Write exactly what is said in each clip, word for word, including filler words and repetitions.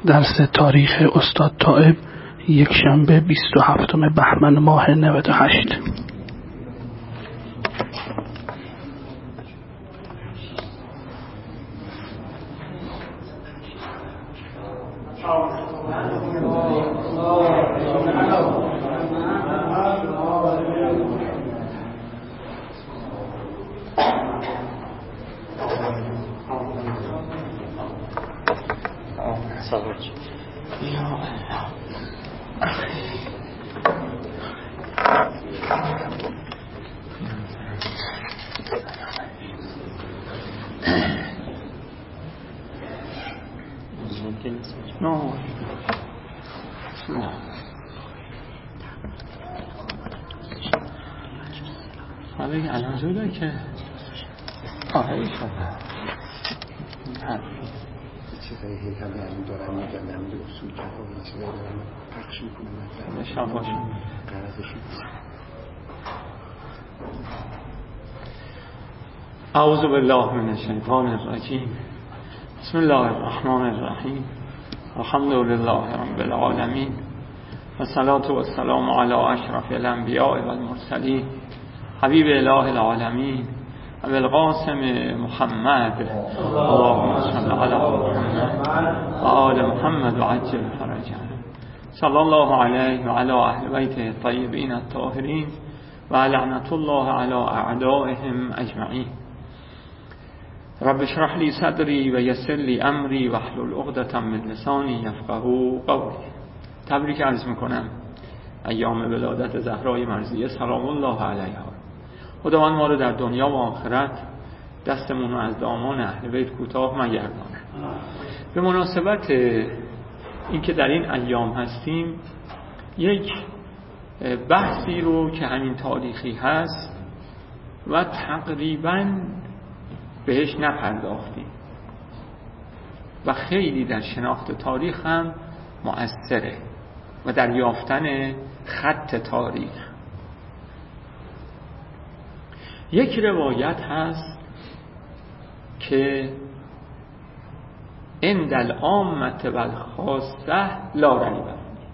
درس تاریخ استاد طائب، یک شنبه بیست و هفتم بهمن ماه نود و هشت. که آهی شده چیزایی هیکل علم دارن میگن در مورد اصول که این چیزایی دارن پخش میکنن مثلا شفاشون قرضشون. اعوذ بالله من الشیطان الرجیم. بسم الله الرحمن الرحیم. الحمد لله رب العالمین و الصلاة و السلام علی اشرف الانبیاء و المرسلین حبیب اله العالمین ابو القاسم محمد اللهم صل علی محمد و آل محمد و عجل فرجه صلی الله علیه و علی اهل بیته الطیبین الطاهرین و لعنت الله علی اعدائهم اجمعین. رب اشرح لی صدری و یسر لی امری واحلل عقدة من لسانی یفقهوا قولی. تبریک عرض میکنم ایام ولادت زهرای مرضیه سلام الله علیها. خداوند ما رو در دنیا و آخرت دستمون رو از دامان اهل بیت کوتاه مگردانه. به مناسبت اینکه در این ایام هستیم، یک بحثی رو که همین تاریخی هست و تقریباً بهش نپرداختیم و خیلی در شناخت تاریخ هم مؤثره و در یافتن خط تاریخ. یک روایت هست که عند العامة و الخاصة لا ریب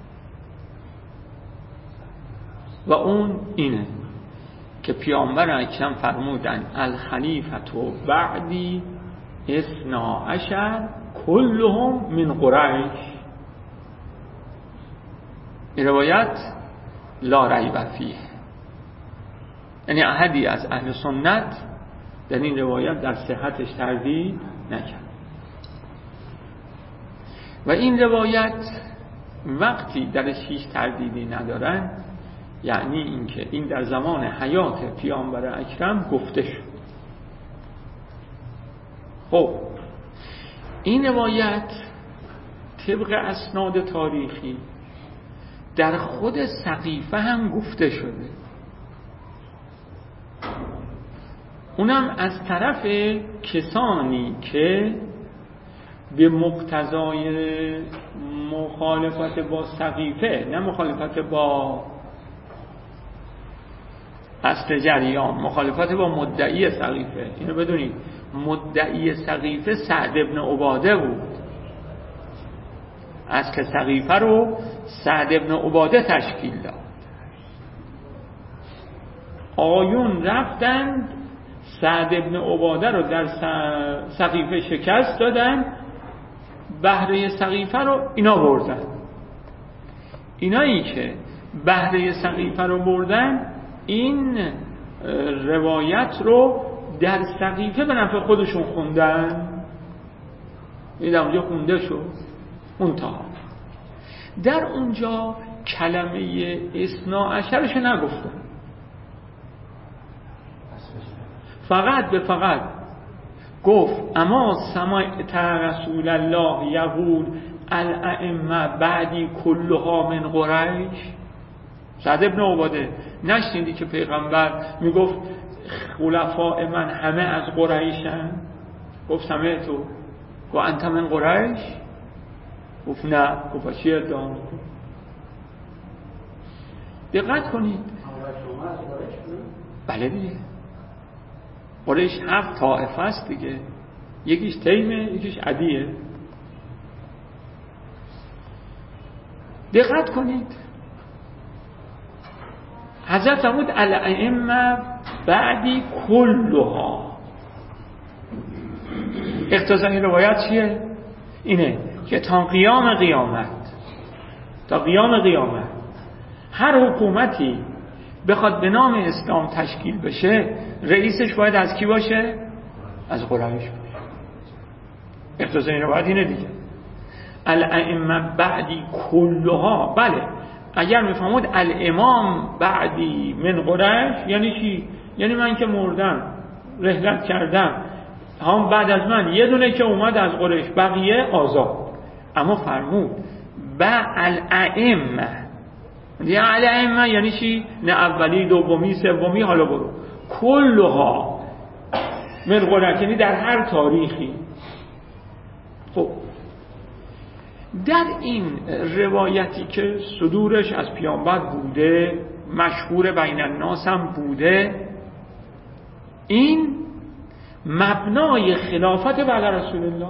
و اون اینه که پیامبر اکرم فرمودن الخلیفة بعدی اثنا عشر کلهم من قریش. این روایت لا ریب فیه، یعنی احدی از اهل سنت در این روایت در صحتش تردید نکرد. و این روایت وقتی درش هیچ تردیدی ندارن، یعنی اینکه این در زمان حیات پیامبر اکرم گفته شد. خب این روایت طبق اسناد تاریخی در خود سقیفه هم گفته شده، اونم از طرف کسانی که به مقتضای مخالفت با سقیفه، نه مخالفت با اصل جریان، مخالفت با مدعی سقیفه. اینو بدونید مدعی سقیفه سعد ابن عباده بود. اصل سقیفه رو سعد ابن عباده تشکیل داد. آقایون رفتند سعد ابن عباده رو در سقیفه شکست دادن، بهره سقیفه رو اینا بردن. اینایی که بهره سقیفه رو بردن این روایت رو در سقیفه به نفع خودشون خوندن. این در اونجا خونده شد. منتها در اونجا کلمه اثنا عشرشو نگفتن، فقط به فقط گفت اما سمعت رسول الله یقول الائمه بعدی کلها من قریش. سعد ابن عباده نشنیدی که پیغمبر میگفت خلفاء من همه از قریشن؟ گفت سمعتو. و انت من قریش؟ گفت نه. گفت چی ادعا میکنی؟ دقت کنید. بله دیگه، قریش هفت طائفه است دیگه، یکیش تیمه، یکیش عدیه. دقت کنید حضرت فرمود الائمه بعدی کلها. اقتضای این روایت چیه؟ اینه که تا قیام قیامت تا قیام قیامت هر حکومتی بخواد به نام اسلام تشکیل بشه رئیسش باید از کی باشه؟ از قریش باشه. اقتضای این روایت اینه دیگه. الائمه بعدی کلها. بله اگر میفهمود الامام بعدی من قریش یعنی چی؟ یعنی من که مردم رحلت کردم هم بعد از من یه دونه که اومد از قریش بقیه آزاد. اما فرمود با الائمه یعنی الائمه یعنی چی؟ نه اولی دومی سومی حالا برو کلها من قریش یعنی در هر تاریخی. خب در این روایتی که صدورش از پیامبر بوده مشهور بین الناس هم بوده این مبنای خلافت بعد رسول الله.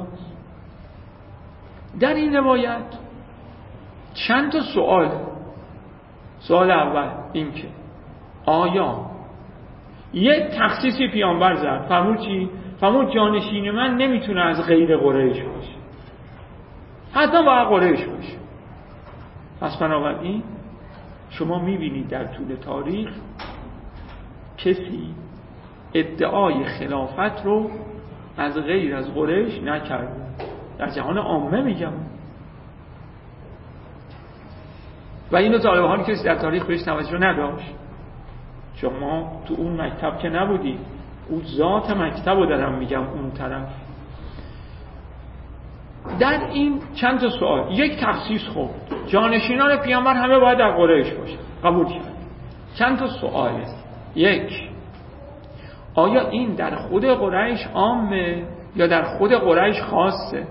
در این روایت چند تا سوال. سوال اول این که آیا یک تخصیصی پیامبر زد فرمود چی؟ فرمود جانشین من نمیتونه از غیر قریش باشه حتی باید قریش باشه. پس بنابراین شما میبینید در طول تاریخ کسی ادعای خلافت رو از غیر از قریش نکرده. در جهان عامه میگم و اینو تا حالی کسی در تاریخ بهش توجه نداشت. شما تو اون مکتب که نبودی اون ذات مکتب رو دارم میگم اون طرف. در این چند تا سوال. یک تخصیص خب جانشینان پیامبر همه باید در قریش باشه قبول کرد. چند تا سواله. یک آیا این در خود قریش عامه یا در خود قریش خاصه؟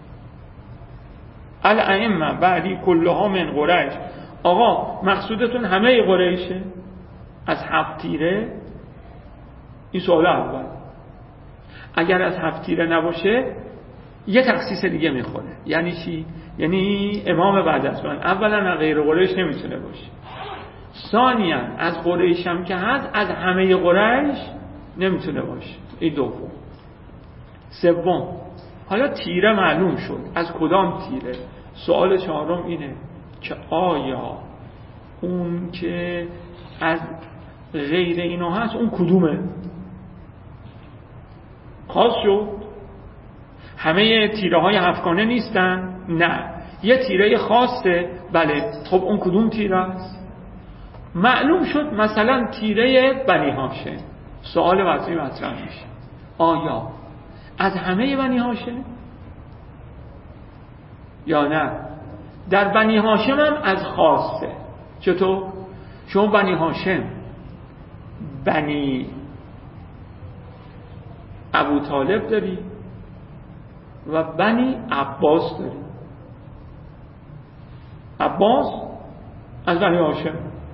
الائمه بعدی کلها من قریش. آقا مقصودتون همه قریشه از هفت تیره؟ این سوال اول. اگر از هفت تیره نباشه یه تخصیص دیگه میخوره. یعنی چی؟ یعنی امام بعد از من اولا غیر قریش نمیتونه باشه، ثانیا از قریش هم که هست از همه قریش نمیتونه باشه. این دوم. سوم حالا تیره معلوم شد از کدام تیره. سوال چهارم اینه که آیا اون که از غیر اینا هست اون کدومه؟ خاص شد همه تیره های هفتگانه نیستن؟ نه یه تیره خاصه. بله خب اون کدوم تیره است؟ معلوم شد مثلا تیره بنی هاشم. سوال وضعی مطرح میشه آیا از همه بنی هاشم یا نه در بنی هاشم هم از خاصه؟ چطور؟ شما بنی هاشم بنی ابو طالب داری و بنی عباس داری. عباس از بنی هاشم،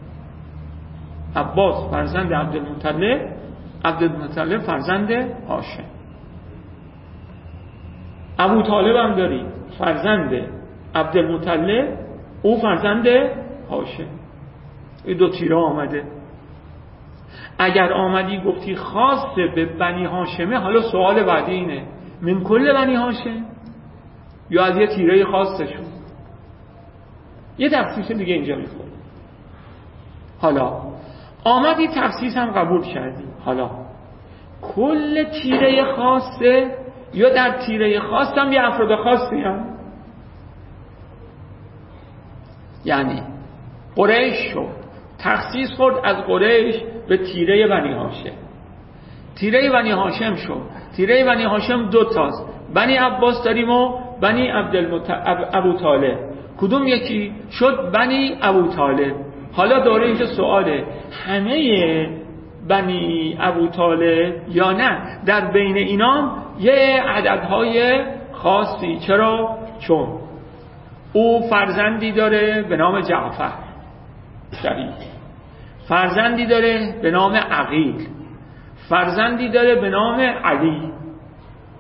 عباس فرزند عبدالمطلب، عبدالمطلب فرزند هاشم. ابو طالب هم داری فرزند عبدالمطلب او فرزند هاشم. این دو تیره آمده. اگر آمدی گفتی خاصه به بنی هاشمه، حالا سوال بعدی اینه من کل بنی هاشم یا از یه تیره خاصشون؟ یه تخصیص دیگه اینجا میخوره. حالا آمدی تخصیص هم قبول کردی، حالا کل تیره خاصه یا در تیره خاص هم یه افراد خاصی هم؟ یعنی قریش شد تخصیص خورد از قریش به تیره بنی هاشم. تیره بنی هاشم شد تیره بنی هاشم دو تاست، بنی عباس داریم و بنی عبدالمطلب ابو طالب. کدوم یکی شد؟ بنی ابو طالب. حالا داره اینجا سواله همه بنی ابو طالب یا نه در بین اینام یه عددهای خاصی. چرا؟ چون او فرزندی داره به نام جعفر شریف، فرزندی داره به نام عقیل، فرزندی داره به نام علی.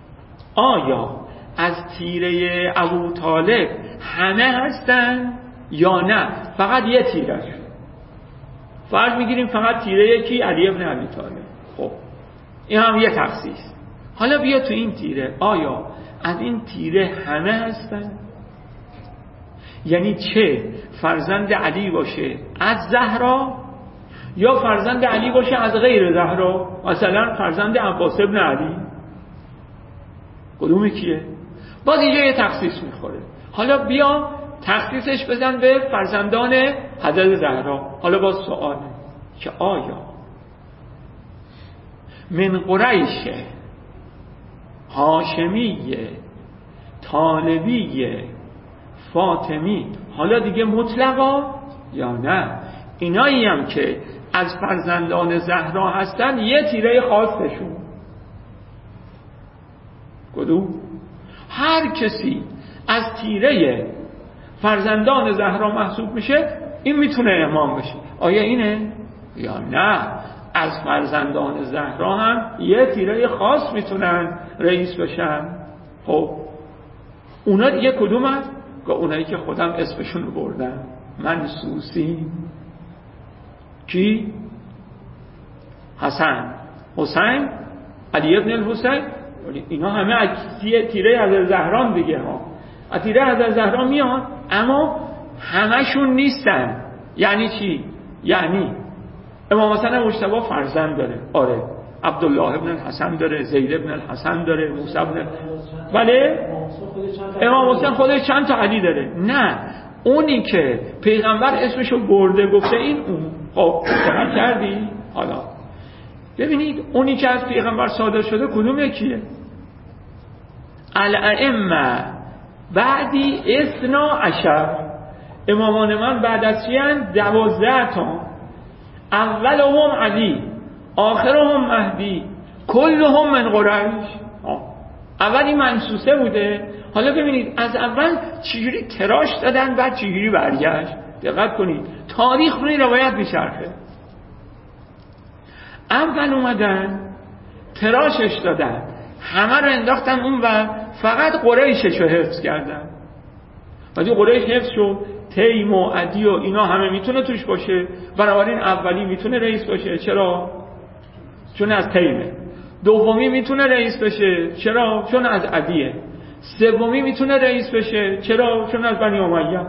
آیا از تیره ابو طالب همه هستن یا نه فقط یه تیرش؟ فرض میگیریم فقط تیره یکی علی ابن ابی طالب. خب این هم یه تخصیص. حالا بیا تو این تیره، آیا از این تیره همه هستن؟ یعنی چه فرزند علی باشه از زهرا، یا فرزند علی باشه از غیر زهرا، مثلا فرزند عباس ابن علی، کدوم کیه؟ باز اینجا یه تخصیص میخوره. حالا بیا تخصیصش بزن به فرزندان حضرت زهرا. حالا باز سواله که آیا من قریشه، هاشمیه، طالبیه، فاطمی، حالا دیگه مطلقا یا نه اینایی هم که از فرزندان زهرا هستن یه تیره خاصشون؟ کدوم؟ هر کسی از تیره فرزندان زهرا محسوب میشه این میتونه امام بشه. آیا اینه؟ یا نه از فرزندان زهرا هم یه تیره خاص میتونن رئیس بشن. خب اونا دیگه کدوم هست؟ که اونایی که خودم اسمشون رو بردن، منسوسی. کی؟ حسن، حسین، علی ابن الحسین، اینا همه از تیره حضرت زهرا دیگه ها. از تیره حضرت زهرا میان اما همشون نیستن. یعنی چی؟ یعنی امام حسن مجتبی فرزند داره، آره، عبدالله ابن الحسن داره، زید ابن الحسن داره، موسی ابن، ولی امام حسن خودش چند تا علی داره. نه اونی که پیغمبر اسمشو برده گفته این اون. خب دقت کردی؟ حالا ببینید اونی که از پیغمبر صادر شده کدوم یکیه؟ الائمه بعدی اثنا عشر، امامان من بعد از چیان؟ دوازده تا. اولهم علی، آخرهم مهدی، کلهم من قریش. اول این منسوسه بوده. حالا ببینید از اول چجوری تراش دادن بعد چجوری برگشت. دقت کنید تاریخ روی روایت میچرخه. اول اومدن تراشش دادن، همه رو انداختن اون و فقط قریشش رو حفظ کردن. ولی قریش حفظ شد، تیم و عدی و اینا همه میتونه توش باشه، بنابراین اولی میتونه رئیس باشه. چرا؟ چون از تیمه. دومی میتونه رئیس بشه. چرا؟ چون از عدیه. سومی میتونه رئیس بشه. چرا؟ چون از بنی امیه.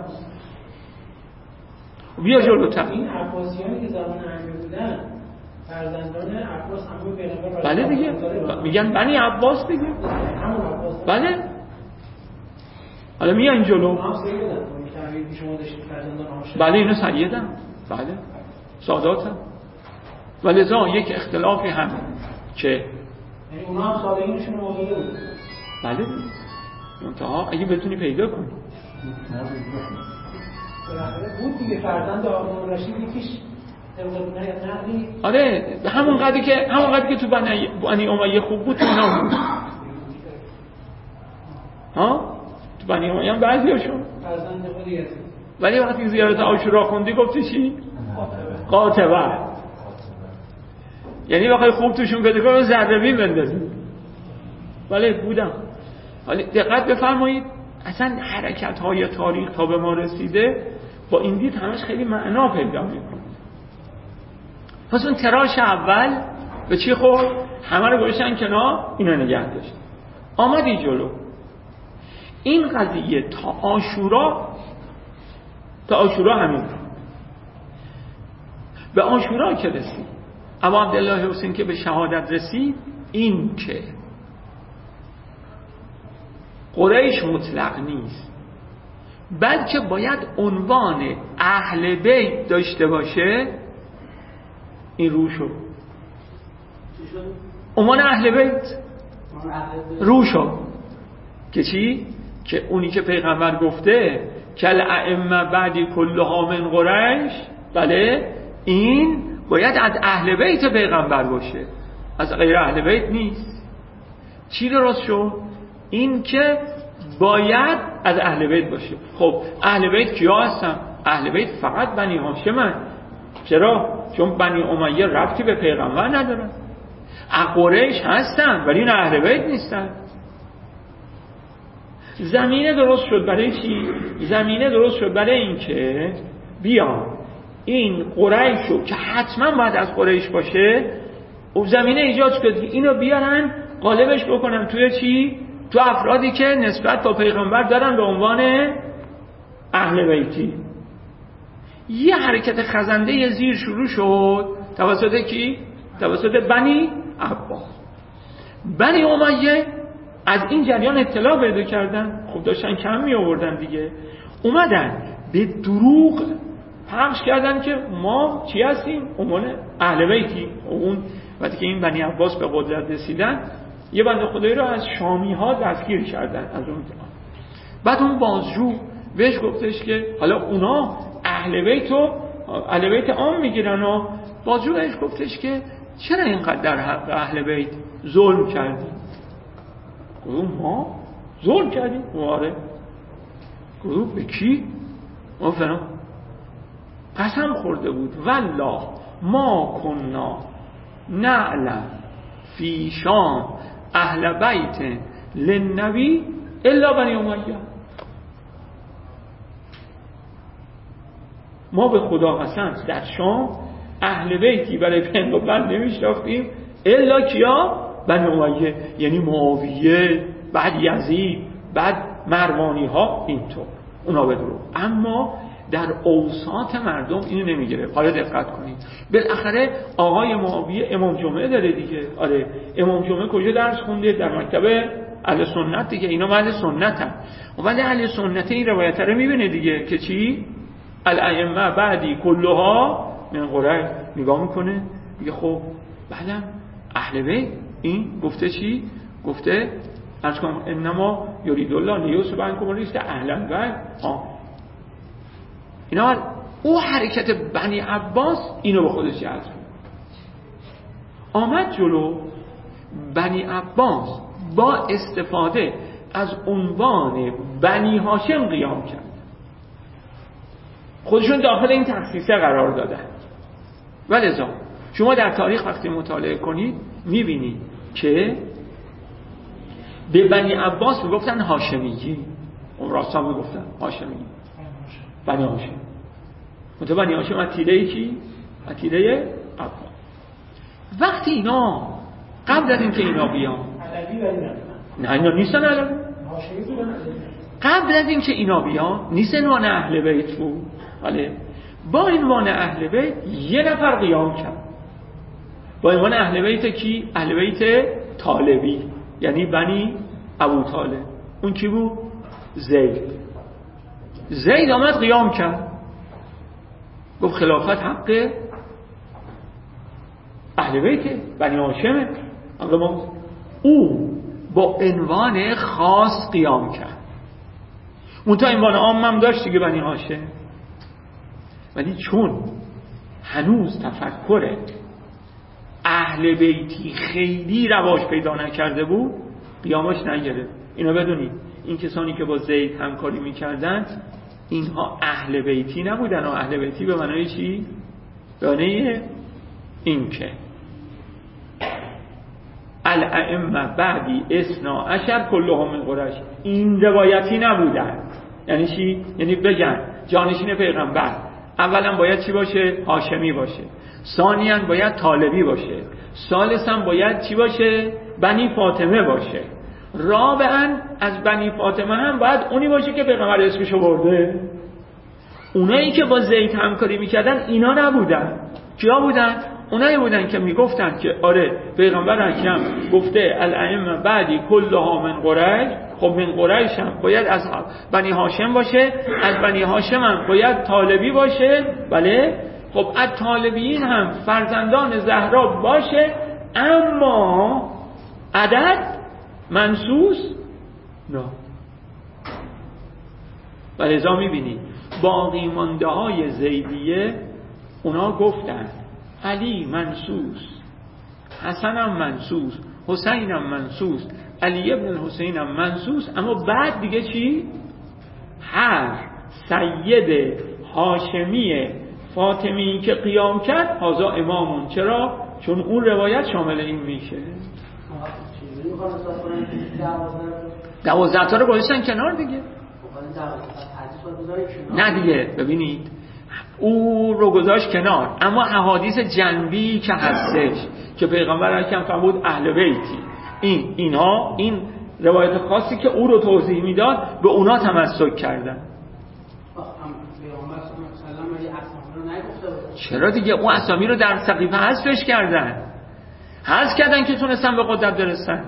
بیا جلوتر. این عباسیانی که زمان امیر بودن فرزندان عباس عمو پیغمبر، بله دیگه میگن بنی عباس دیگه، همون عباس. بله. حالا میان جلو. بله اینو سیدن، بله ساداتن. ولذا یک اختلافی هم که یعنی اونا هم سادگینشون موجوده بود. بله منتها اگه بتونی پیدا کنی بالاخره بود دیگه. فرزند هارون الرشید یکیش طبق نقلی، آره همون قدری که همون قدری که تو بنی بنی امیه خوب بود تو اینا بود. ها تو بنی امیه هم بعضیاشون فرزند خود یزید. ولی وقتی زیارت عاشورا خوندی گفتی چی؟ قاطبه. یعنی بخوای خوب توشون بده کنم ذره‌بین بندازی. ولی بودم. ولی دقت بفرمایید اصلا حرکت های تاریخ تا به ما رسیده با این دید همش خیلی معنا پیدا میکنه. پس اون تراش اول به چی خورد؟ همه رو گوشن کنار، اینو نگه داشت. آمدی جلو. این قضیه تا عاشورا تا عاشورا همین بود. به عاشورا که رسید، ابا عبدالله حسین که به شهادت رسید، این که قریش مطلق نیست بلکه باید عنوان اهل بیت داشته باشه، این رو شد. عنوان اهل بیت رو شد که چی؟ که اونی که پیغمبر گفته کل ائمه بعدی کلها من قریش، بله این باید از اهل بیت پیغمبر باشه، از غیر اهل بیت نیست. چی درست شد؟ این که باید از اهل بیت باشه. خب اهل بیت کیا هستن؟ اهل بیت فقط بنی هاشمن. چرا؟ چون بنی امیه ربطی به پیغمبر ندارن. قریش هستن ولی نه اهل بیت نیستن. زمینه درست شد برای چی؟ زمینه درست شد برای این که بیان این قریشو که حتما باید از قریش باشه و زمینه ایجاد شد که اینو بیارن غالبش بکنن توی چی؟ تو افرادی که نسبت با پیغمبر دارن به عنوان اهل بیتی. یه حرکت خزنده زیر شروع شد توسط کی؟ توسط بنی عباس. بنی امیه از این جریان اطلاع پیدا کردن، خب داشتن کم می آوردن دیگه، اومدن به دروغ پخش کردن که ما چی هستیم؟ عنوان اهل بیتی. اون وقتی که این بنی عباس به قدرت رسیدن یه بنده خدایی رو از شامی ها دستگیر کردن از اون زمان. بعد اون بازجو بهش گفتش که حالا اونا اهل بیت و اهل بیت عام میگیرن و بازجو بهش گفتش که چرا اینقدر در حق اهل بیت ظلم کردیم؟ گفتم ما ظلم کردیم؟ واره. گفتم به کی؟ گفتم قسم خورده بود والله ما کنا نعلم فی شام اهل بیت للنبی الا بنی امیه. ما به خدا قسم در شام اهل بیتی برای پیغمبر نمیشناختیم الا کیا؟ بنی امیه، یعنی معاویه، بعد یزید، بعد مروانی ها، اینطور اونا بدرو. اما در اوساط مردم اینو نمیگیره. حالا دقت کنید، بالاخره آقای معاویه امام جمعه داره دیگه. آره امام جمعه کجا درس خونده؟ در مکتب اهل سنت دیگه. اینا اهل سنتن. ولی اهل سنت این روایت رو میبینه دیگه که چی؟ الائمه بعدی کلها من قریش. نگاه میکنه میگه خب بعدم اهل بیت این گفته چی؟ گفته از کنم انما یرید الله لیوسع عنکم الرجس اهل بیت. ها اینا او حرکت بنی عباس اینو به خودش جذب آمد جلو. بنی عباس با استفاده از عنوان بنی هاشم قیام کرد، خودشون داخل این تخصیصه قرار دادن. ولذا شما در تاریخ وقتی مطالعه کنید میبینید که به بنی عباس میگفتن هاشمیی، اون راستا میگفتن هاشمیی، بنی هاشم. متو بنی هاشم عتیله کی؟ عتیله عباس. وقتی اینا قبل از اینکه اینا بیان نه اینا نیستن علوی، قبل از اینکه اینا بیان نیست عنوان اهل بیت بود، ولی با عنوان اهل بیت یه نفر قیام کرد. با عنوان اهل بیت کی؟ اهل بیت طالبی، یعنی بنی ابو طالب. اون کی بود؟ زید. زید آمد قیام کرد، گفت خلافت حق اهل بیت بنی هاشمه. اما او با عنوان خاص قیام کرد. اون تا عنوان عام هم داشت دیگه بنی هاشم، ولی چون هنوز تفکر اهل بیتی خیلی رواج پیدا نکرده بود قیامش نگرفت. اینا بدونید این کسانی که با زید همکاری میکردن اینها اهل بیتی نبودن. و اهل بیتی به معنای چی؟ به معنای این که الائمه بعدی اثنا عشر کلهم من قریش، این روایتی نبودن. یعنی چی؟ یعنی بگن جانشین پیغمبر اولا باید چی باشه؟ هاشمی باشه، ثانیاً باید طالبی باشه، ثالثاً باید چی باشه؟ بنی فاطمه باشه، رابعاً از بنی فاطمه هم باید اونی باشه که پیغمبر اسمشو برده. اونایی که با زید همکاری میکردن اینا نبودن. کیا بودن؟ اونایی بودن که میگفتن که آره پیغمبر اکرم گفته الائمه بعدی کلها من قریش. خب من قریش هم باید از بنی هاشم باشه، از بنی هاشم هم باید طالبی باشه. بله خب از طالبیین هم فرزندان زهرا باشه، اما عدد منصوص نه. ولذا میبینید باقی مانده های زیدیه اونا گفتن علی منصوص، حسن هم منصوص، حسین هم منصوص، علی ابن الحسین هم منصوص. اما بعد دیگه چی؟ هر سید هاشمی فاطمی که قیام کرد هازا امامون. چرا؟ چون اون روایت شامل این میشه. دوازده تا رو گذاشتن کنار دیگه. نه دیگه ببینید او رو گذاشت کنار، اما احادیث جنبی که هستش که پیغمبر اکرم فرمود اهل بیتی، این اینها این روایت خاصی که او رو توضیح میداد به اونا تمسک کردن. چرا دیگه اون اسامی رو در سقیفه حذفش کردن، حذف کردن که تونستن به قدرت برسن.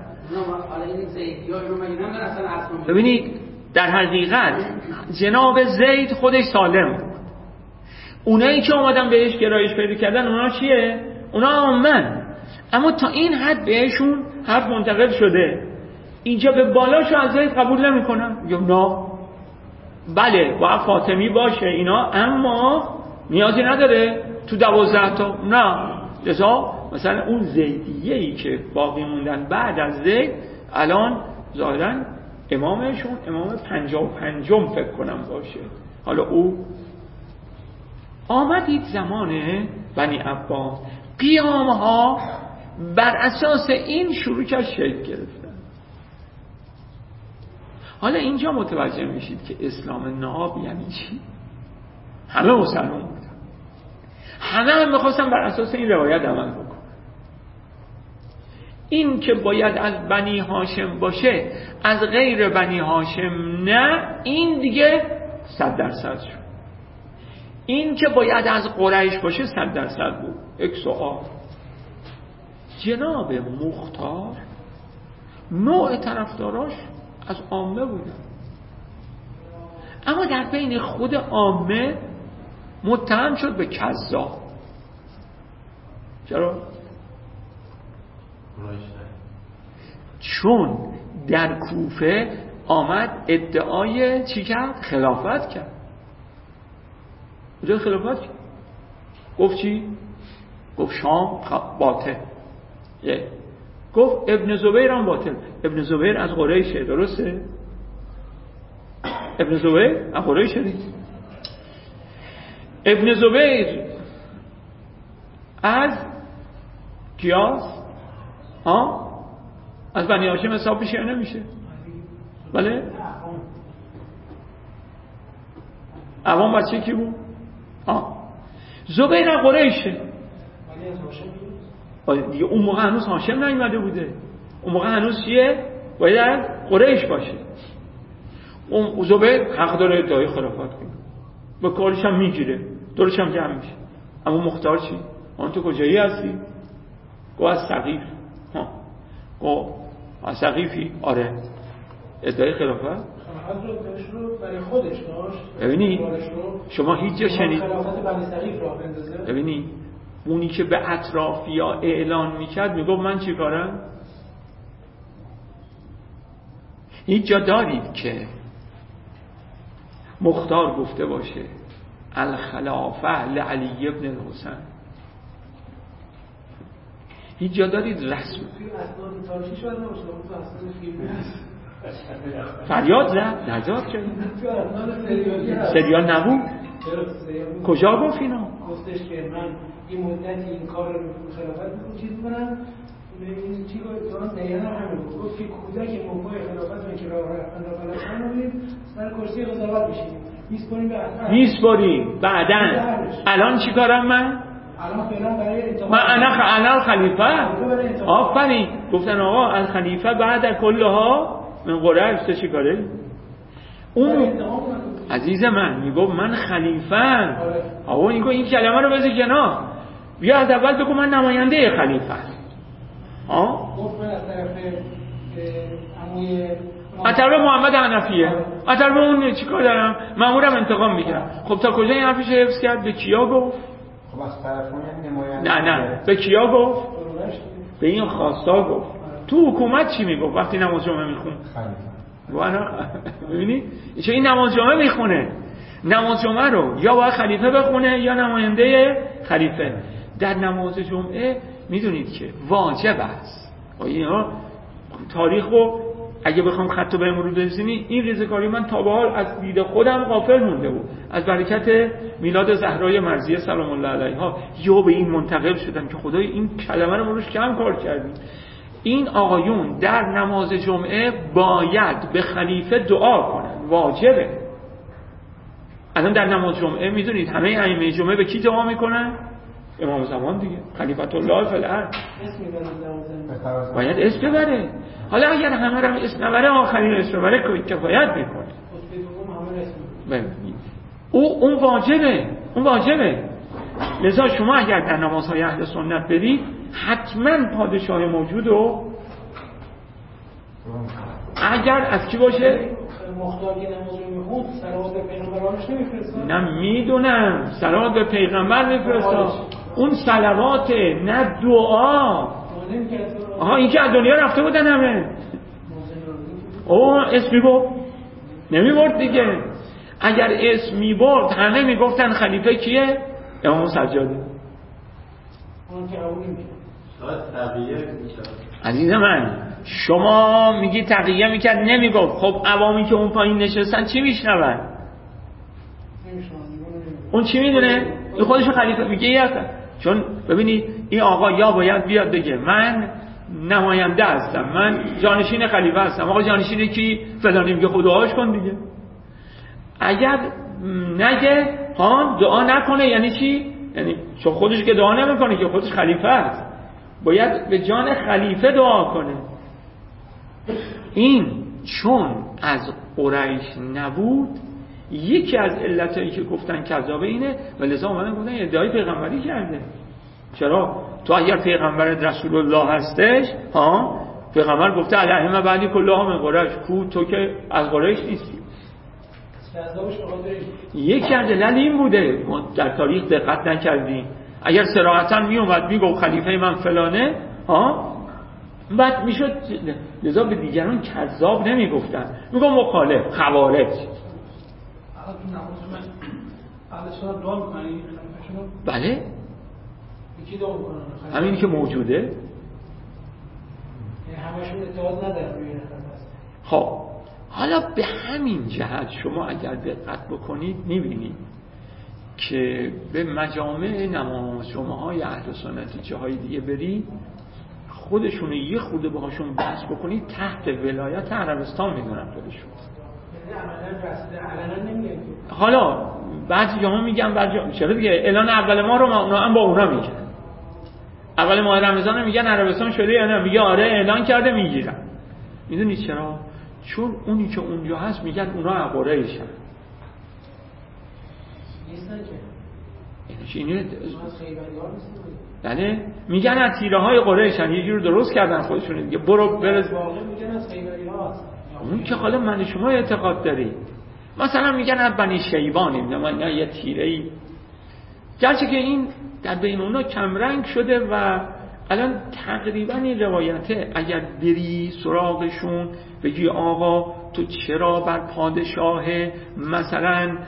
ببینید در حقیقت جناب زید خودش سالم بود، اونایی که اومدن بهش گرایش پیدا کردن اونا چیه؟ اونا عامن، اما تا این حد بهشون حرف منتقل شده اینجا به بالاشو از زید قبول نمی کنن. یا نه بله باید فاطمی باشه اینا، اما نیازی نداره تو دوازده تا. نه لذا مثلا اون زیدیه‌ای که باقی موندن بعد از زید الان ظاهراً امامشون امام پنجاه و پنجم فکر کنم باشه. حالا او آمدید زمان بنی عباس، قیامها بر اساس این شروع کرد شکل گرفتن. حالا اینجا متوجه میشید که اسلام ناب یعنی چی. همه مسلمان بودن، همه هم میخواستن بر اساس این روایت عمل بکنن. این که باید از بنی هاشم باشه از غیر بنی هاشم نه، این دیگه صد درصد شد. این که باید از قریش باشه صد درصد بود. یک سوال، جناب مختار نوع طرفداراش از عامه بودن، اما در بین خود عامه متهم شد به کذاب. چرا؟ چون در کوفه آمد ادعای چی کرد؟ خلافت کرد. اونجا خلافت کرد، گفت چی؟ گفت شام باطل، گفت ابن زبیر هم باطل. ابن زبیر از قریشه، درسته؟ ابن زبیر از قریشه دید. ابن زبیر از کیاس؟ ها؟ از بنی هاشم حساب میشه یا نمیشه؟ بله؟ عوام بچه کی بود؟ ها زبیر از قریشه دیگه. اون موقع هنوز هاشم نیومده بوده، اون موقع هنوز چیه؟ باید از قریش باشه. اون زبیر حق داره ادعای خلافت کنه، با کارش هم میگیره، دورش هم جمع میشه. اما مختار چی؟ آن تو کجایی هستی؟ گو از سقیف. ها گو از سقیفی؟ آره. ادعای خلافت رو برای خودش داشت. ببینی شما هیچ جا شنید؟ خلافت بنی سقیف راه بندازه. ببینی اونی که به اطرافیا اعلان میکرد میگفت من چی کارم؟ هیچ جا دارید که مختار گفته باشه الخلافه لعلی ابن الحسین؟ هیچ جا دارید رسم فریاد زد نجات شد؟ سریال نبود؟ کجا گفت اینا؟ گفتش که من این مدتی این کار رو خلافت میکنم چیز کنم این چی گفت؟ دیگه همین بود، گفت که کودک موقع خلافت رو که راه خلافت رو بیم سر کرسی قضاوت میشیم میسپاریم به اطراف میسپاریم بعدن. الان چی کارم من؟ الان فعلا برای انتخاب من انا خ... انا خلیفه. آفرین. گفتن آقا از خلیفه بعد از کلها من قریش چه کاره؟ اون عزیز من میگه من خلیفه. آقا این این کلمه رو بذار کنار، بیا از اول بگو من نماینده خلیفه. ها گفت من از طرف عموی از طرف محمد حنفیه، از طرف اون چیکار دارم؟ مامورم انتقام میگیرم. خب تا کجا این حرفش حفظ کرد؟ به کیا گفت؟ خب از طرف اون نماینده. نه نه به کیا گفت؟ به این خواستا گفت. تو حکومت چی میگفت وقتی نماز جمعه میخون؟ خلیفه. ببینی چه این نماز جمعه میخونه، نماز جمعه رو یا باید خلیفه بخونه یا نماینده خلیفه. در نماز جمعه میدونید که واجب است. اینا تاریخ رو اگه بخوام خط به امروز بزنی، این ریزکاری من تا به حال از دید خودم غافل مونده بود. از برکت میلاد زهرای مرضیه سلام الله علیها یا به این منتقل شدم که خدای این کلمه رو ما روش کم کار کردیم. این آقایون در نماز جمعه باید به خلیفه دعا کنن، واجبه. الان در نماز جمعه میدونید همه ائمه جمعه به کی دعا میکنن؟ امام زمان دیگه، خلیفت الله فی الارض. باید اسم ببره. حالا اگر همه رو اسم نبره، آخرین اسم ببره کفایت میکنه. او اون واجبه، اون واجبه. لذا شما اگر در نمازهای اهل سنت برید حتما پادشاه موجود رو اگر از کی باشه مختار که نماز رو میخوند صلوات به پیغمبرانش نمیفرستاد؟ نه میدونم صلوات به پیغمبر میفرستاد، اون صلوات نه دعا. آها این که از دنیا رفته بودن همه. او اسم میبرد؟ نمیبرد دیگه. اگر اسم میبرد همه میگفتن خلیفه کیه؟ امام سجاده. اون که قبول نمیشه. شاید تغییر میکرد. عزیز من شما میگی تقیه میکرد، نمیگفت. خب عوامی که اون پایین نشستن چی میشنون؟ اون چی میدونه؟ این خودشو خلیفه میگه یه. چون ببینید این آقا یا باید بیاد بگه من نماینده هستم، من جانشین خلیفه هستم. آقا جانشین کی؟ فلانی. میگه خود دعاش کن دیگه. اگر نگه ها دعا نکنه یعنی چی؟ یعنی چون خودش که دعا نمیکنه که خودش خلیفه است، باید به جان خلیفه دعا کنه. این چون از قریش نبود، یکی از علتایی که گفتن کذابه اینه و لذا اومدن گفتن ادعای پیغمبری کرده. چرا؟ تو اگر پیغمبرت رسول الله هستش ها، پیغمبر گفته الائمه بعدی کلهم من قریش، کو تو که از قریش نیستی. یکی از علت این بوده، ما در تاریخ دقت نکردیم. اگر صراحتا می اومد میگفت خلیفه من فلانه ها، بعد میشد لذا به دیگران کذاب نمیگفتن، میگم مخالف، خوارج. بله همینی که موجوده. خب حالا به همین جهت شما اگر دقت بکنید میبینید که به مجامع نماز جمعه های اهل سنت جاهای دیگه برید خودشون یه خورده باهاشون بحث بکنید تحت ولایت عربستان میدونن خودشون. حالا بعضی جاها میگن بعضی چرا دیگه اعلان اول ماه رو ما با اونا میگن. اول ماه رمضان میگن عربستان شده یا نه؟ میگه آره اعلان کرده میگیرن. میدونید چرا؟ چون اونی که اونجا هست میگن اونا عقرایشن. اینه بله میگن از تیره های قریشن، یه جور درست کردن خودشون دیگه. برو برز میگن از خیبری هاست. اون که حالا من شما اعتقاد داری. مثلا میگن از بنی شیبانیم نه یا یه تیره‌ای، گرچه که این در بین اونا کمرنگ شده و الان تقریبا این روایته اگر بری سراغشون بگی آقا تو چرا بر پادشاه مثلا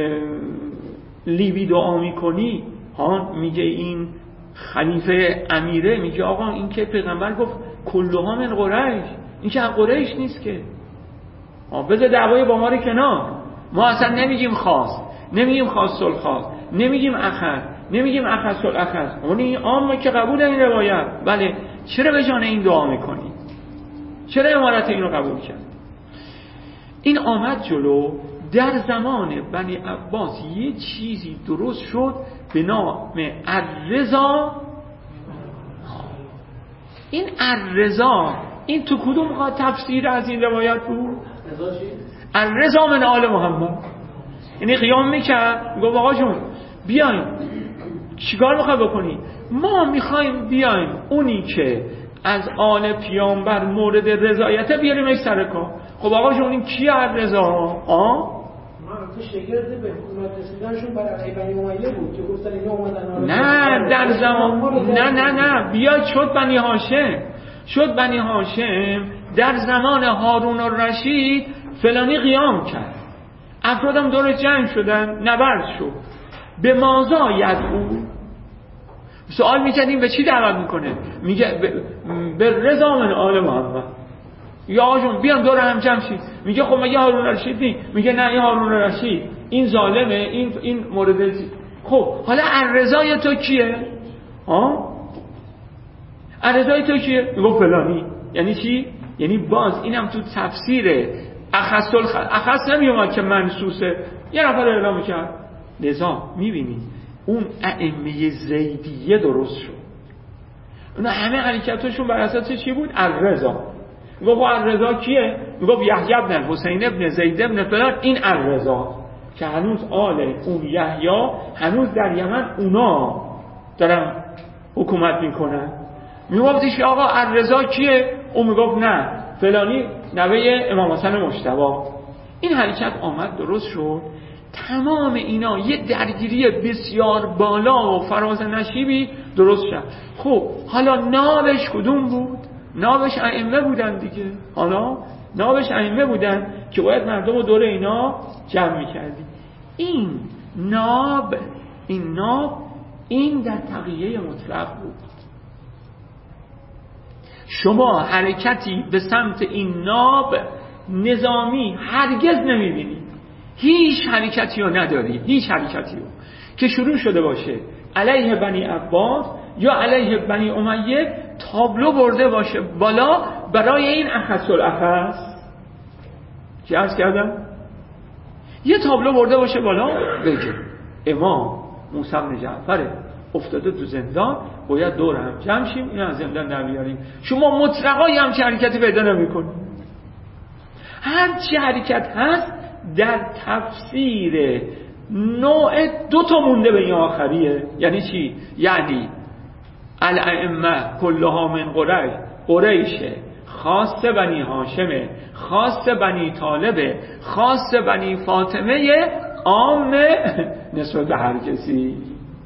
لیبی دعا میکنی ها، میگه این خلیفه امیره، میگه آقا این که پیغمبر گفت کلها من قریش، این که قریش نیست که. بذار دعوای با ما رو کنار، ما اصلا نمیگیم خاص، نمیگیم خاص الخاص، نمیگیم اخر، نمیگیم اخص الاخص. اون این عامه که قبول این روایت. بله چرا به جان این دعا میکنی؟ چرا امارت این رو قبول کرد؟ این آمد جلو. در زمان بنی عباس یه چیزی درست شد به نام الرضا. این الرضا این تو کدوم تفسیر از این روایت بود؟ الرضا من آل محمد. یعنی قیام میکرد گفت آقا جون بیاین چیکار میخوای بکنی؟ ما میخوایم بیایم اونی که از آل پیامبر مورد رضایت بیاریمش سر کار. خب آقا جون این کیه الرضا؟ آه تو شگرد به حکومت رسیدنشون برای بنی امیه بود که گفتن اینا اومدن. نه در زمان نه نه نه بیاد شد بنی هاشم، شد بنی هاشم در زمان هارون الرشید فلانی قیام کرد، افرادم دور جنگ شدن، نبرد شد. به مازا یدعو سوال میکردیم به چی دعوت میکنه؟ میگه به رضا من آل محمد. یا آجون بیان دور هم جمع شید. میگه خب مگه هارون الرشید نی؟ میگه نه این هارون الرشید این ظالمه، این این مورد. خب حالا الرضای تو کیه؟ ها الرضای تو کیه؟ میگفت فلانی. یعنی چی؟ یعنی باز اینم تو تفسیر اخص الخص اخص نمیومد که منصوصه، یه نفر اعلام میکرد. لذا میبینید اون ائمه زیدیه درست شد، اونا همه حرکتاشون بر اساس چی بود؟ الرضا. میگفت الرضا کیه؟ میگفت یحیی بن حسین ابن زید ابن فلان، این الرضا که هنوز آل اون یحیی هنوز در یمن اونا دارن حکومت میکنن. میگفتش آقا الرضا کیه؟ اون میگفت نه فلانی نوه امام حسن مجتبی. این حرکت آمد درست شد. تمام اینا یه درگیری بسیار بالا و فراز نشیبی درست شد. خب حالا نابش کدوم بود؟ نابش ائمه بودن دیگه. حالا نابش ائمه بودن که باید مردم رو دور اینا جمع میکردی. این ناب این ناب این در تقیه مطلق بود. شما حرکتی به سمت این ناب نظامی هرگز نمیبینید. هیچ حرکتی رو نداری، هیچ حرکتی رو که شروع شده باشه علیه بنی عباس یا علیه بنی امیه تابلو برده باشه بالا برای این اخص الاخص که عرض کردم یه تابلو برده باشه بالا بگه امام موسی بن جعفر افتاده تو زندان، باید دور هم جمع شیم اینو از زندان در بیاریم. شما مطلقا هم چه حرکتی پیدا نمی‌کنید. هر چی حرکت هست در تفسیر نوع دو تا مونده به این آخریه. یعنی چی؟ یعنی الائمه کلها من قریش، قریشه، خاص بنی هاشمه، خاص بنی طالبه، خاص بنی فاطمه، عامه نسبت به هر کسی.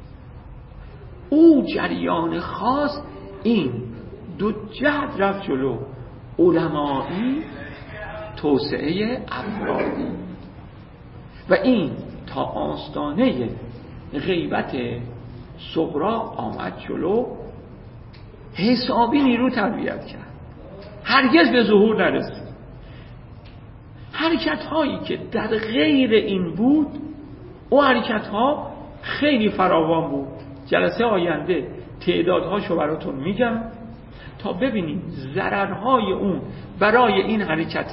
او جریان خاص این دو جهت رفت جلو، علمایی، توسعه افرادی، و این تا آستانه غیبت صغرا آمد جلو، حسابی نیرو تربیت کرد، هرگز به ظهور نرسید. حرکت هایی که در غیر این بود او حرکت ها خیلی فراوان بود. جلسه آینده تعدادهاشو براتون میگم تا ببینید ضررهای اون برای این حرکت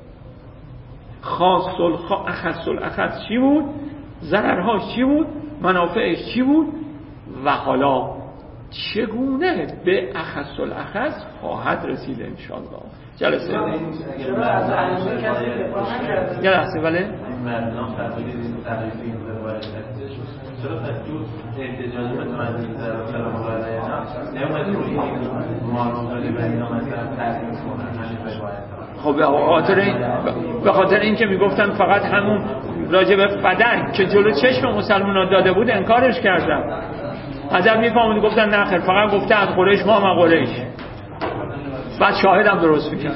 خاص الاخص الاخص چی بود، ضررهاش چی بود، منافعش چی بود، و حالا چگونه به اخص الاخص خواهد رسید انشاءالله. جلسه یه لحظه ولی چرا تجوز احتجاجی متمدن در کلام مقاله اینا نمی‌خواد روی معامله بین مثلا تعریف کنن. خب به خاطر این به خاطر اینکه میگفتن فقط همون راجع به فدن که جلو چشم مسلمان‌ها داده بود انکارش کردن. حضرت میفهمون گفتن نه خیر فقط گفته از قریش ما هم قریش. بعد شاهدم درست می‌کرد.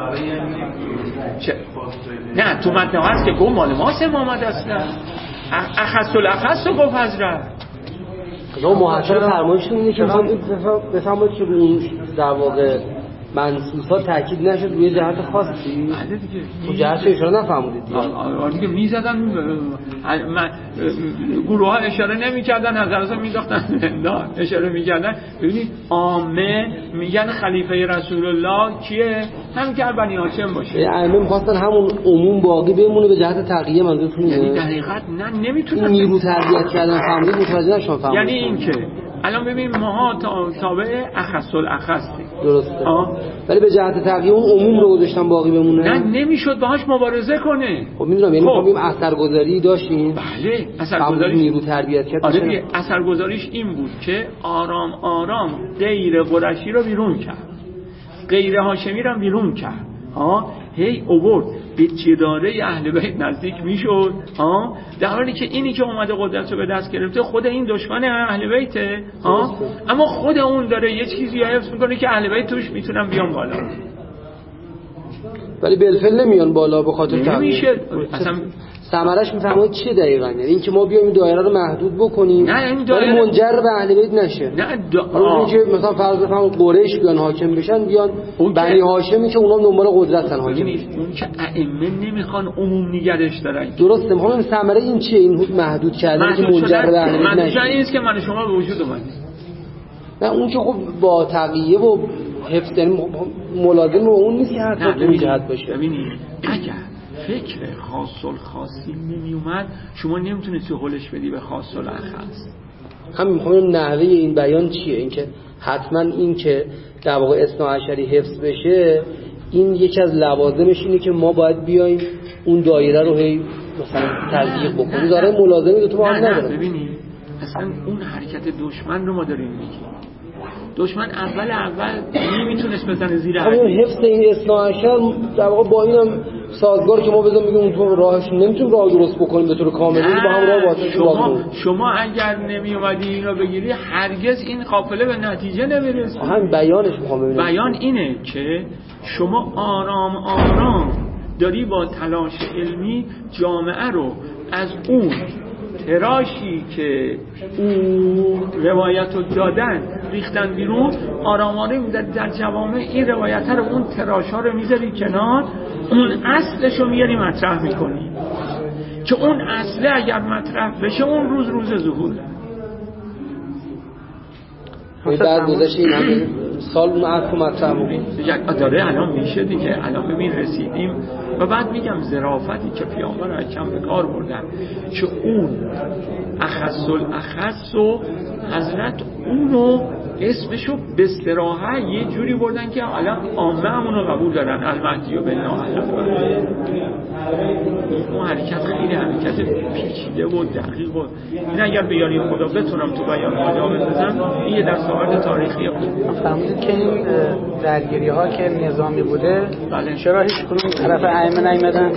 نه تو متن هست که گفت مال ماست امامت اصلا. اخص الاخص رو گفت حضرت. یا محصل فرمایشتون اینه که بفهمید که اون در واقع منصوصات تاکید نشد روی جهت خاصی. بله دیگه. تو جهتش اشاره نفهمودید دیگه. آره دیگه میزدن من گروه ها اشاره نمی‌کردن، حضرت می‌انداختن زندان. اشاره می‌کردن. ببینید عامه میگن خلیفه رسول الله کیه؟ هم که بنی هاشم باشه. یعنی می‌خواستن همون عموم باقی بمونه به جهت تقیه منظورتون یعنی در حقیقت نه نمیتونن نیرو تربیت کردن فهمیدید متوجه نشون فهمید. یعنی این که الان ببین ماها تابع اخص الاخص درسته ولی به جهت تقیه اون عموم رو گذاشتن باقی بمونه. نه نمیشد باهاش مبارزه کنه. خب میدونم یعنی خب اثرگذاری داشتین. بله اثرگذاری نیرو تربیت کرد. آره اثرگذاریش این بود که آرام آرام غیر قریشی رو بیرون کرد، غیر هاشمی رو بیرون کرد. ها هی اوورد به جداره اهل بیت نزدیک میشد، ها در حالی که اینی که اومده قدرت رو به دست گرفته خود این دشمن اهل بیته، ها اما خود اون داره یه چیزی حفظ میکنه که اهل بیت توش میتونن بیان بالا، ولی بالفعل نمیان بالا به خاطر نمیشه. اصلا ثمرش میفهمید چیه دقیقاً؟ یعنی اینکه ما بیایم این دایره رو محدود بکنیم نه این دایره ولی منجر به اهل بیت نشه. نه دا... که مثلا فرض بفرمایید قریش بیان حاکم بشن، بیان بنی هاشمی که اونا دنبال قدرتن حاکم بشن. اون که ائمه نمیخوان عموم نگرش دارن. درسته. میخوام این ثمره این چیه؟ این محدود کردن که منجر به اهل بیت نشه. منجر این است که من شما به وجود اومدیم. نه اون که خب با تقیه و حفظ ملازم رو اون نیست که هر طور اون جهت باشه. ببینید اگر فکر خاص الخاصی نمی اومد شما نمیتونید حلش بدی به خاص الاخص. همین میخوام نحوه این بیان چیه؟ این که حتما این که در واقع اثناعشری حفظ بشه این یکی از لوازمش اینه که ما باید بیایم اون دایره رو هی مثلا تضییق بکنیم. داره ملازمی دو تا با هم نداره. ببینید اصلا اون حرکت دشمن رو ما داریم میگیم. دشمن اول اول نمیتونست بزنه زیر همین حفظ این اثناعشر در واقع با اینم سازگار که ما بزنیم میگیم اون تو راهش نمیتونیم راه درست بکنیم به طور کامل با هم راه واسه شما شما اگر نمی اومدی این رو بگیری هرگز این قافله به نتیجه نمیرسه. همین بیانش میخوام ببینم. بیان اینه که شما آرام آرام داری با تلاش علمی جامعه رو از اون تراشی که اون روایت رو دادن ریختن بیرون آرامانه در, در جوامع این روایت رو اون تراش ها رو میذاری کنار اون اصلش رو میاری مطرح میکنی که اون اصله اگر مطرح بشه اون روز روز ظهور بعد گذاشت این همه سال اون اصل مطرح بکنی داره الان میشه دیگه. الان ببین رسیدیم و بعد میگم ظرافتی که پیامبر اکرم به کار بردن که اون اخص الاخص و حضرت اونو اسمشو به صراحت یه جوری بردن که الان عامه همونو قبول دارن المهدی و بالله اون حرکت خیلی حرکت پیچیده و دقیق و این اگر به یاری خدا بتونم تو بیان ماجا بزنم این یه دستاورد تاریخی بود. فهمیدید که این درگیری ها که نظامی بوده بله. چرا هیچ کنون طرف ائمه نیومدن؟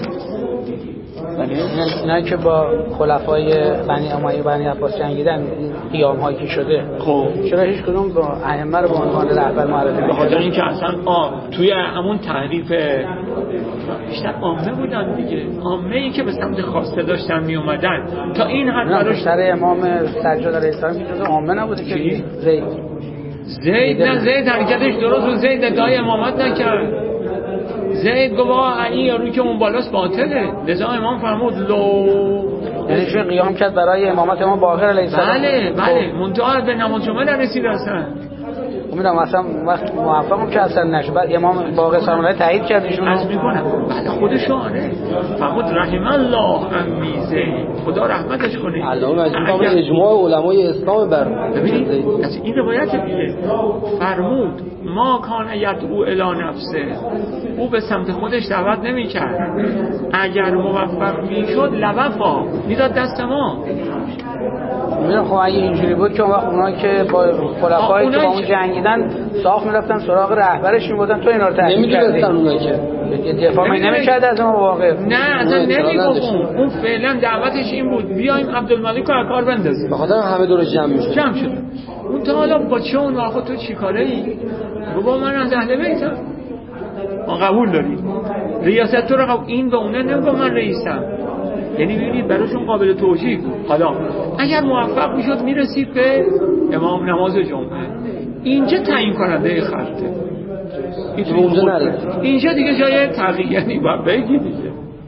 اینا که با خلفای بنی امیه بنی عباس جنگیدن قیام هایی که شده خب چرا هیچ کدوم با ائمه رو به عنوان رهبر معرفی نکردن؟ به خاطر اینکه اصلا آ توی همون تعریف بیشتر عامه بودن دیگه. عامه ای که به سمت خواسته داشتن می اومدن تا این حد براش سر امام سجاد علیه السلام که جزء عامه نبوده که زید زید نه زید حرکتش درست و زید ادعای امامت نکرد. زید گفت علی یارو که اون بالاست باطله لذا امام فرمود لو یعنی چون قیام کرد برای امامت امام باقر علیه السلام. بله بله منتها به نماز جمعه نرسید اصلا. امیدوارم اصلا وقت موفقم که اصلا نشه. بعد امام باقر سلام علیه تایید کرد ایشون از میکنه بله خودش آره فرمود رحم الله امیزه خدا رحمتش کنه. علامه مجید اجماع علمای اسلام بر ببینید از این روایت دیگه فرمود ما کان یدعو الی نفسه او به سمت خودش دعوت نمی‌کرد اگر موفق میشد لوفا میداد دست ما. میدونم خب اگه اینجوری بود که اون وقت اونایی که با خلفایی که با اون جنگیدن صاف میرفتن سراغ رهبرش میبودن تو اینا رو تحقیق کردی نمیدونستن اونایی که دفاع نمی‌کرد از ما واقع نه اصلا نمیگفت اون فعلا دعوتش این بود بیایم عبدالملک رو کار بندازیم به خاطر همه دور جمع میشد جمع شد اون تا حالا با چه اون واقع تو چی کاره ای بابا من از اهل بیتم ما قبول داریم ریاست تو رو این به اونه نمیگه من رئیسم یعنی ببینید براشون قابل توجیه. حالا اگر موفق میشد میرسید به امام نماز جمعه اینجا تعیین کننده خطه اونجا نره اینجا دیگه جای تغییر یعنی باید بگی دیگه.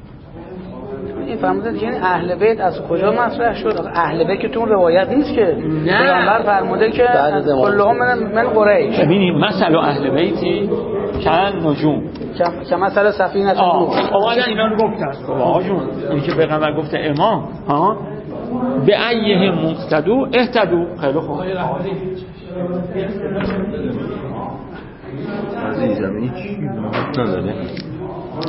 این فرمودید یعنی اهل بیت از کجا مطرح شد؟ اهل بیت که تو اون روایت نیست که پیامبر فرموده که کلهم من من قریش. ببینید مثلا اهل بیتی چند نجوم که مثلا سفینه نوح اومدن اینا رو گفتن بابا جون این که پیغمبر گفته امام ها به ایه مقتدو اهتدو. خیلی خوب عزیزم این چی نداره